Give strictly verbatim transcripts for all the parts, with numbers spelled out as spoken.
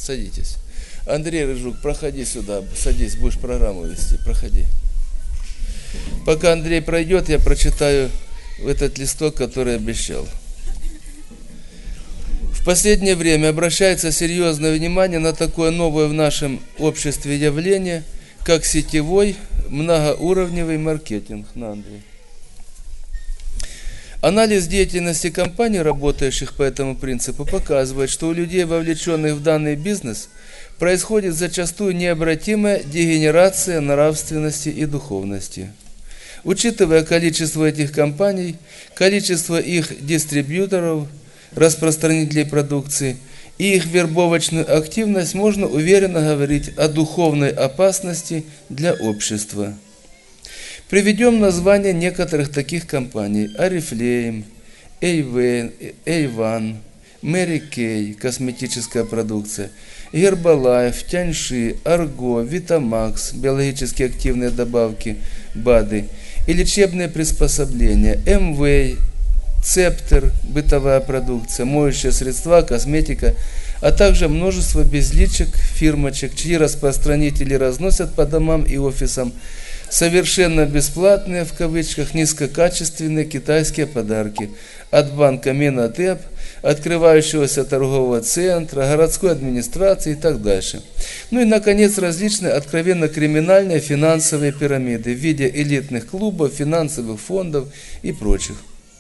Садитесь. Андрей Рыжук, проходи сюда, садись, будешь программу вести, проходи. Пока Андрей пройдет, я прочитаю этот листок, который обещал. В последнее время обращается серьезное внимание на такое новое в нашем обществе явление, как сетевой многоуровневый маркетинг. На, Андрей. Анализ деятельности компаний, работающих по этому принципу, показывает, что у людей, вовлеченных в данный бизнес, происходит зачастую необратимая дегенерация нравственности и духовности. Учитывая количество этих компаний, количество их дистрибьюторов, распространителей продукции и их вербовочную активность, можно уверенно говорить о духовной опасности для общества. Приведем названия некоторых таких компаний: Oriflame, Avon, Mary Kay, косметическая продукция, Herbalife, Тяньши, Argo, Vitamax, биологически активные добавки, БАДы и лечебные приспособления, Amway, Цептер, бытовая продукция, моющие средства, косметика, а также множество безличек, фирмочек, чьи распространители разносят по домам и офисам совершенно бесплатные, в кавычках, низкокачественные китайские подарки от банка Менатеп, открывающегося торгового центра, городской администрации и так дальше. Ну и, наконец, различные откровенно криминальные финансовые пирамиды в виде элитных клубов, финансовых фондов и прочих.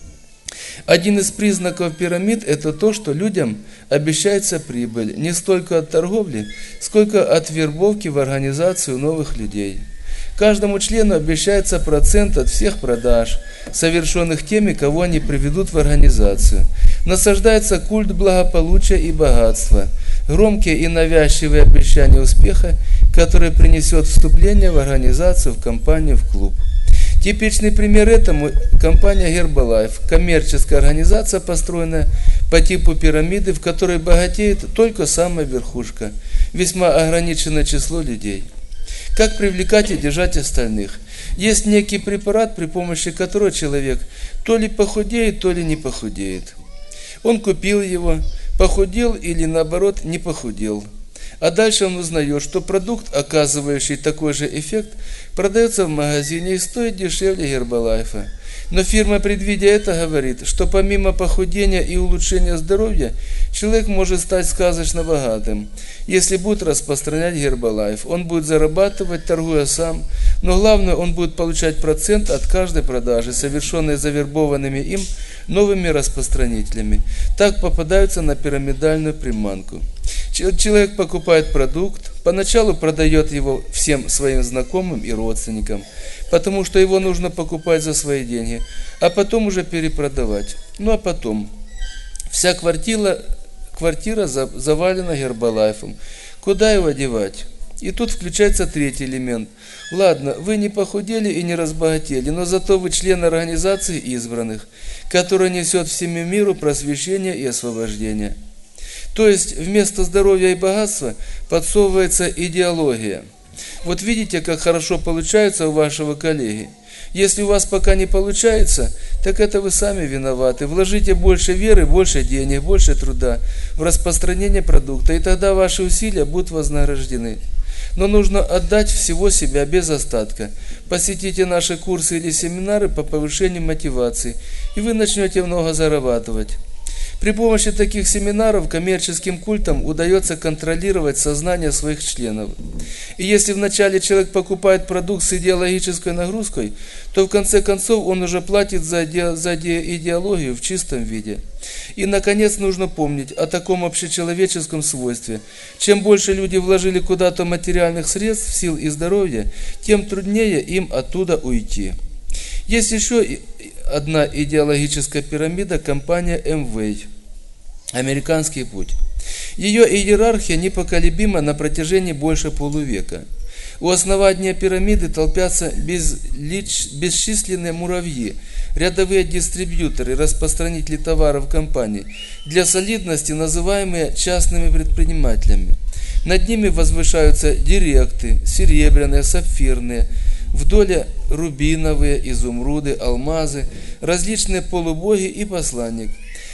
Один из признаков пирамид – это то, что людям обещается прибыль не столько от торговли, сколько от вербовки в организацию новых людей. Каждому члену обещается процент от всех продаж, совершенных теми, кого они приведут в организацию. Насаждается культ благополучия и богатства, громкие и навязчивые обещания успеха, которые принесет вступление в организацию, в компанию, в клуб. Типичный пример этому – компания Herbalife, коммерческая организация, построенная по типу пирамиды, в которой богатеет только самая верхушка, весьма ограниченное число людей. Как привлекать и держать остальных? Есть некий препарат, при помощи которого человек то ли похудеет, то ли не похудеет. Он купил его, похудел или наоборот не похудел. А дальше он узнает, что продукт, оказывающий такой же эффект, продается в магазине и стоит дешевле Гербалайфа. Но фирма, предвидя это, говорит, что помимо похудения и улучшения здоровья, человек может стать сказочно богатым, если будет распространять Herbalife. Он будет зарабатывать, торгуя сам, но главное, он будет получать процент от каждой продажи, совершенной завербованными им новыми распространителями. Так попадаются на пирамидальную приманку. Человек покупает продукт, поначалу продает его всем своим знакомым и родственникам, потому что его нужно покупать за свои деньги, а потом уже перепродавать. Ну а потом вся квартира, квартира завалена Гербалайфом. Куда его девать? И тут включается третий элемент. Ладно, вы не похудели и не разбогатели, но зато вы член организации избранных, которая несет всему миру просвещение и освобождение. То есть вместо здоровья и богатства подсовывается идеология. Вот видите, как хорошо получается у вашего коллеги. Если у вас пока не получается, так это вы сами виноваты. Вложите больше веры, больше денег, больше труда в распространение продукта, и тогда ваши усилия будут вознаграждены. Но нужно отдать всего себя без остатка. Посетите наши курсы или семинары по повышению мотивации, и вы начнете много зарабатывать. При помощи таких семинаров коммерческим культам удается контролировать сознание своих членов. И если вначале человек покупает продукт с идеологической нагрузкой, то в конце концов он уже платит за, иде, за идеологию в чистом виде. И, наконец, нужно помнить о таком общечеловеческом свойстве. Чем больше люди вложили куда-то материальных средств, сил и здоровья, тем труднее им оттуда уйти. Есть еще одна идеологическая пирамида – компания Amway, американский путь. Ее иерархия непоколебима на протяжении больше полувека. У основания пирамиды толпятся безлич... бесчисленные муравьи, рядовые дистрибьюторы, распространители товаров компаний, для солидности называемые частными предпринимателями. Над ними возвышаются директы, серебряные, сапфирные, вдоль рубиновые, изумруды, алмазы, различные полубоги и посланник.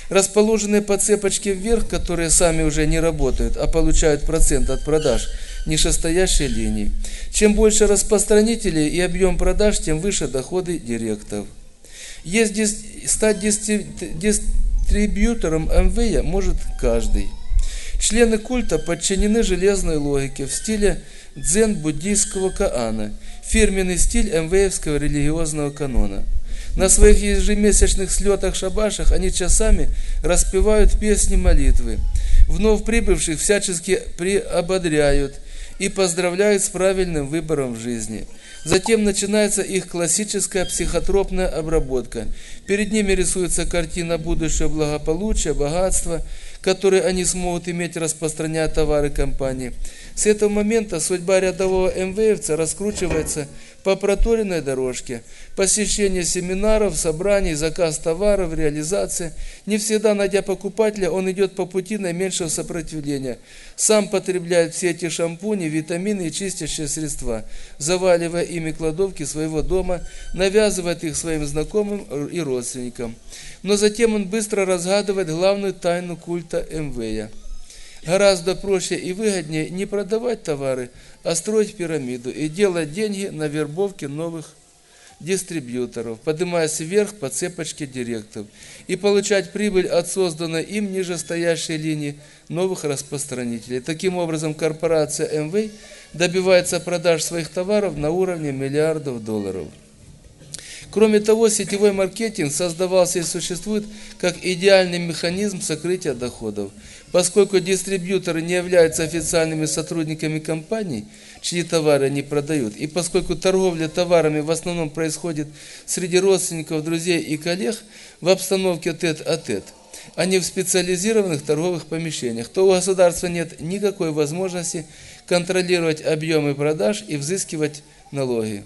Расположенные по цепочке вверх, которые сами уже не работают, а получают процент от продаж нижестоящей линии. Чем больше распространителей и объем продаж, тем выше доходы директоров. Есть дис... Стать дистри... дистрибьютором эм вэ я может каждый. Члены культа подчинены железной логике в стиле дзен-буддийского коана, фирменный стиль эм вэ евского религиозного канона. На своих ежемесячных слетах-шабашах они часами распевают песни молитвы. Вновь прибывших всячески приободряют и поздравляют с правильным выбором в жизни. Затем начинается их классическая психотропная обработка. Перед ними рисуется картина будущего благополучия, богатства, которые они смогут иметь, распространяя товары компании. С этого момента судьба рядового эм вэ евца раскручивается по проторенной дорожке. Посещение семинаров, собраний, заказ товаров, реализация. Не всегда, найдя покупателя, он идет по пути наименьшего сопротивления. Сам потребляет все эти шампуни, витамины и чистящие средства, заваливая ими кладовки своего дома, навязывает их своим знакомым и родственникам. Но затем он быстро разгадывает главную тайну культа эм вэ я. Гораздо проще и выгоднее не продавать товары, а строить пирамиду и делать деньги на вербовке новых дистрибьюторов, поднимаясь вверх по цепочке директоров, и получать прибыль от созданной им нижестоящей линии новых распространителей. Таким образом, корпорация эм вэ добивается продаж своих товаров на уровне миллиардов долларов. Кроме того, сетевой маркетинг создавался и существует как идеальный механизм сокрытия доходов. Поскольку дистрибьюторы не являются официальными сотрудниками компаний, чьи товары они продают, и поскольку торговля товарами в основном происходит среди родственников, друзей и коллег в обстановке тет-а-тет, а не в специализированных торговых помещениях, то у государства нет никакой возможности контролировать объемы продаж и взыскивать налоги.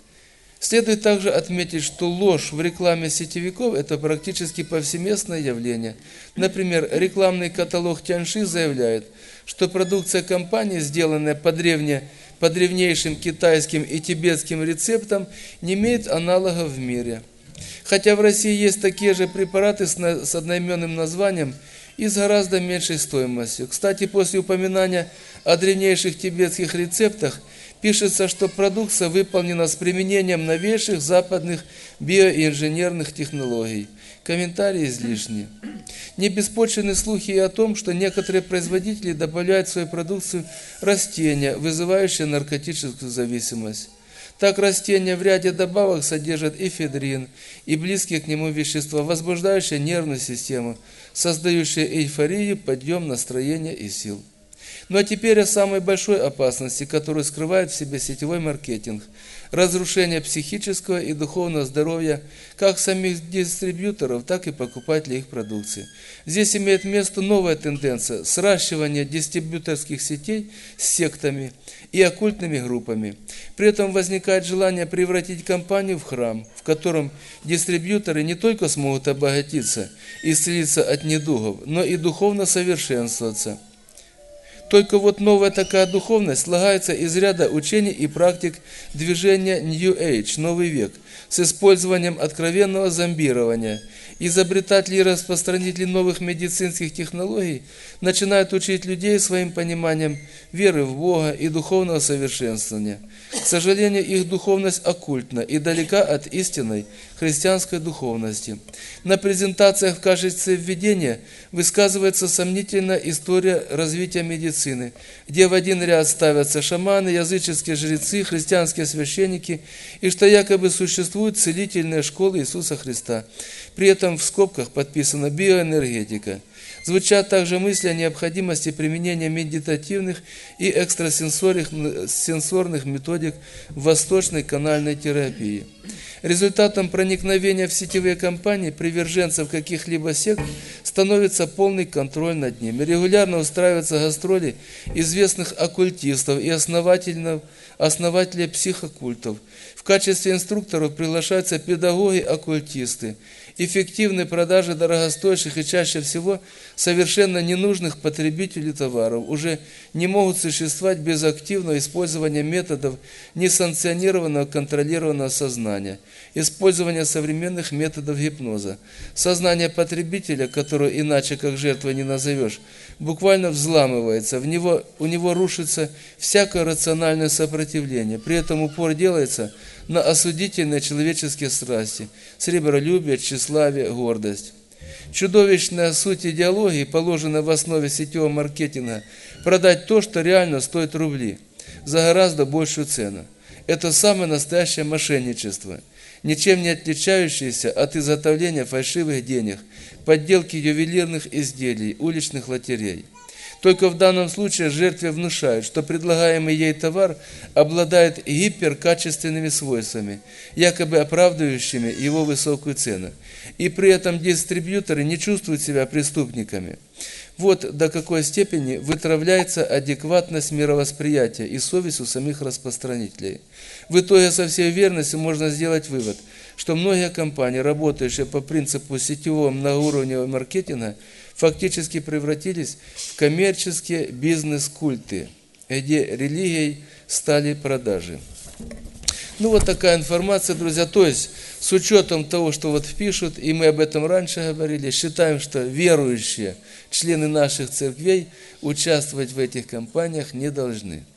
Следует также отметить, что ложь в рекламе сетевиков – это практически повсеместное явление. Например, рекламный каталог Тяньши заявляет, что продукция компании, сделанная по, древне, по древнейшим китайским и тибетским рецептам, не имеет аналогов в мире. Хотя в России есть такие же препараты с, на, с одноименным названием и с гораздо меньшей стоимостью. Кстати, после упоминания о древнейших тибетских рецептах, пишется, что продукция выполнена с применением новейших западных биоинженерных технологий. Комментарии излишни. Не беспочвенны слухи и о том, что некоторые производители добавляют в свою продукцию растения, вызывающие наркотическую зависимость. Так растения в ряде добавок содержат эфедрин и близкие к нему вещества, возбуждающие нервную систему, создающие эйфорию, подъем настроения и сил. Ну а теперь о самой большой опасности, которую скрывает в себе сетевой маркетинг – разрушение психического и духовного здоровья как самих дистрибьюторов, так и покупателей их продукции. Здесь имеет место новая тенденция – сращивание дистрибьюторских сетей с сектами и оккультными группами. При этом возникает желание превратить компанию в храм, в котором дистрибьюторы не только смогут обогатиться и исцелиться от недугов, но и духовно совершенствоваться. Только вот новая такая духовность слагается из ряда учений и практик движения New Age, Новый век, с использованием откровенного зомбирования. Изобретатели и распространители новых медицинских технологий начинают учить людей своим пониманием веры в Бога и духовного совершенствования. К сожалению, их духовность оккультна и далека от истинной христианской духовности. На презентациях в качестве введения высказывается сомнительная история развития медицины, где в один ряд ставятся шаманы, языческие жрецы, христианские священники, и что якобы существует целительная школа Иисуса Христа. При этом в скобках подписана биоэнергетика. Звучат также мысли о необходимости применения медитативных и экстрасенсорных методик в восточной канальной терапии. Результатом проникновения в сетевые компании приверженцев каких-либо сект становится полный контроль над ними. Регулярно устраиваются гастроли известных оккультистов и основателей психокультов. В качестве инструкторов приглашаются педагоги-оккультисты эффективной продажи дорогостоящих и чаще всего совершенно ненужных потребителю товаров уже не могут существовать без активного использования методов несанкционированного контролированного сознания, использования современных методов гипноза. Сознание потребителя, которое иначе как жертва не назовешь, буквально взламывается, в него, у него рушится всякое рациональное сопротивление, при этом упор делается на осудительные человеческие страсти, сребролюбие, тщеславие, гордость. Чудовищная суть идеологии положена в основе сетевого маркетинга продать то, что реально стоит рубли, за гораздо большую цену. Это самое настоящее мошенничество, ничем не отличающееся от изготовления фальшивых денег, подделки ювелирных изделий, уличных лотерей. Только в данном случае жертве внушают, что предлагаемый ей товар обладает гиперкачественными свойствами, якобы оправдывающими его высокую цену. И при этом дистрибьюторы не чувствуют себя преступниками. Вот до какой степени вытравляется адекватность мировосприятия и совесть у самих распространителей. В итоге со всей верностью можно сделать вывод, что многие компании, работающие по принципу сетевого многоуровневого маркетинга, фактически превратились в коммерческие бизнес-культы, где религией стали продажи. Ну вот такая информация, друзья. То есть, с учетом того, что вот пишут, и мы об этом раньше говорили, считаем, что верующие, члены наших церквей, участвовать в этих кампаниях не должны.